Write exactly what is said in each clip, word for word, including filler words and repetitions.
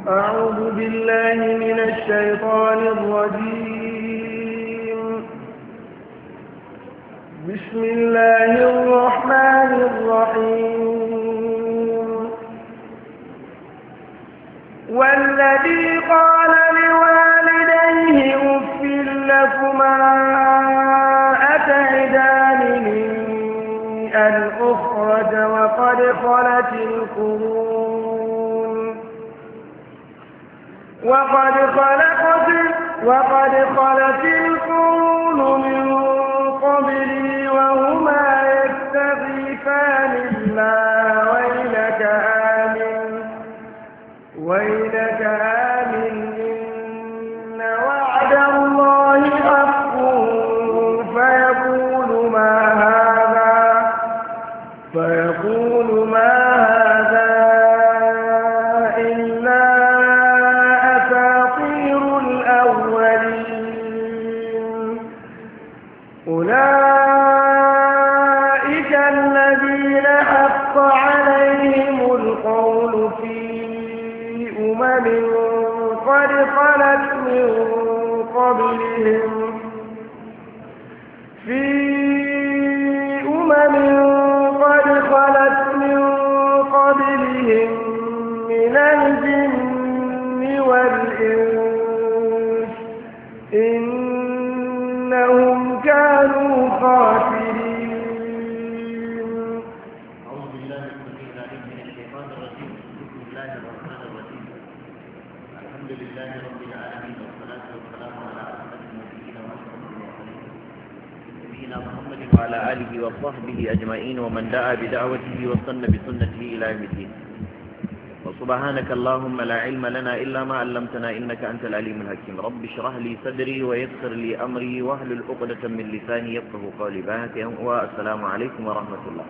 أعوذ بالله من الشيطان الرجيم. بسم الله الرحمن الرحيم. والذي قال لوالديه أف لكما أتعدانني أن أخرج وقد خلت القرون وقد خلقت وقد خلت القرون من قبلي وهما يستغيثان الله ويلك آمن ويلك آمن إن وعد الله حق فيقول ما هذا فيقول ما هذا إلا أساطير الأولين. أولئك الذين حق عليهم القول في أمم قد خلت من قبلهم في أمم قد خلت من قبلهم من الجن والإنس إنهم كانوا خاسرين. أعوذ بالله السميع العليم من الشيطان الرجيم. بسم الله الرحمن الرحيم. الحمد لله رب العالمين والصلاة والسلام على أشرف النبيين وأشرف المرسلين نبينا محمد وعلى آله وصحبه أجمعين ومن دعا بدعوته واستنى بسنته إلى يوم الدين. وسبحانك اللهم لا علم لنا إلا ما علمتنا إنك أنت العليم الحكيم. رب اشرح لي صدري ويسر لي أمري واحلل عقدة من لساني يفقهوا قولي. والسلام عليكم ورحمة الله.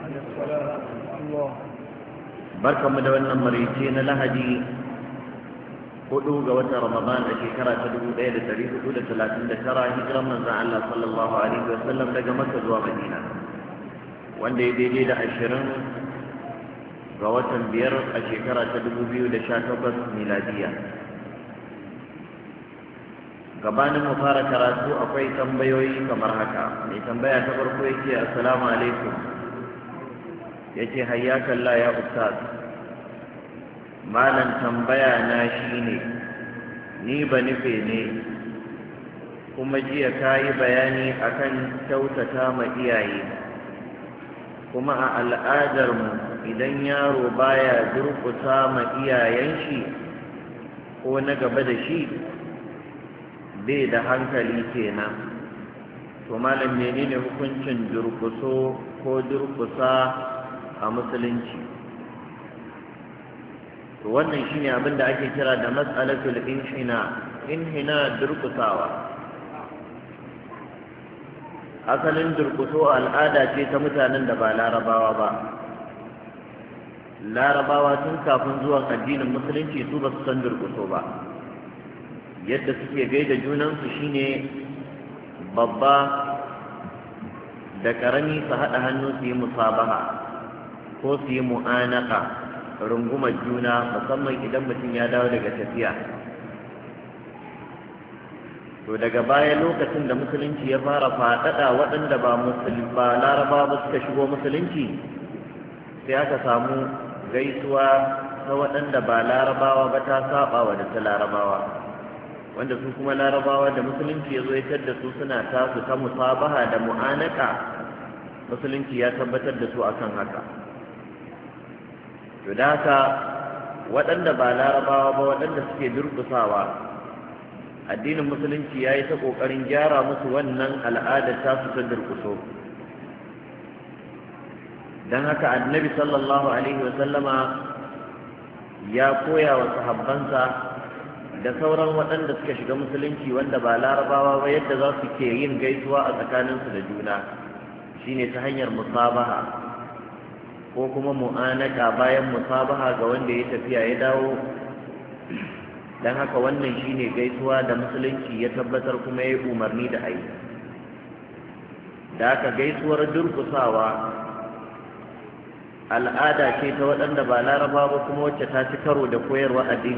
barkan mu da wannan marici na Lahadi hudu ga watan Ramadan a shekara ta dubu ɗaya da ɗari hudu da talatin da tara hijiran manzon Allah sallallahu alaihi wasallam daga Makka zuwa Madina, wanda ya daidai da ashirin ga watan biyar a shekara ta dubu biyu da sha takwas miladiya. Gabanin mu fara karatu akwai tambayoyi kamar haka. Mai tambaya ta farko yake assalamu alaikum, yace hayyakallah ya ustaz, malam tambaya na shine ni ba nufe ne kuma jiya kayi bayani akan kyautata ma iyaye, kuma a al'adarmu idan yaro baya durƙusa ma iyayen shi ko na gaba da shi bai da hankali kenan. To malam menene hukuncin durƙuso ko durƙusa a musulunci? To wannan shine abin da ake kira da mas'alatul inhina. Inhina durƙusawa. Asalin durƙuso al'ada ce ta mutanen da ba larabawa ba. Larabawa tun kafin zuwan addinin musulunci su ba su san durƙuso ba. Yadda suke gaida junansu shine babba da ƙarami su haɗa hannu su yi musabaha ko su yi mu'anaka, rungumar juna, musamman idan mutum ya dawo daga tafiya. To daga baya lokacin da musulunci ya fara faɗaɗa, waɗanda ba musulmi ba laraba ba suka shigo musulunci, sai aka samu gaisuwa ta waɗanda ba larabawa ba ta saba wa da ta larabawa, wanda su kuma larabawa da musulunci ya zo ya tadda su suna tasu ta musabaha da mu'anaka, musulunci ya tabbatar da su akan haka. To da haka waɗanda ba larabawa ba, waɗanda suke durƙusawa, addinin musulunci ya yi ta ƙoƙarin gyara musu wannan al'adar tasu ta durƙuso. Don haka annabi sallallahu alaihi wasallama ya koya wa sahabbansa da sauran waɗanda suka shiga musulunci wanda ba larabawa ba yadda za su ke yin gaisuwa a tsakaninsu da juna, shine ta hanyar musabaha ko kuma mu'anaka bayan musabaha ga wanda ya tafiya ya dawo. Dan haka wannan shine gaisuwa da musulunci ya tabbatar kuma ya yi umarni da ayi. Da haka gaisuwar durkusawa al'ada ce ta waɗanda ba laraba ba kuma wacce ta ci karo da koyarwa addini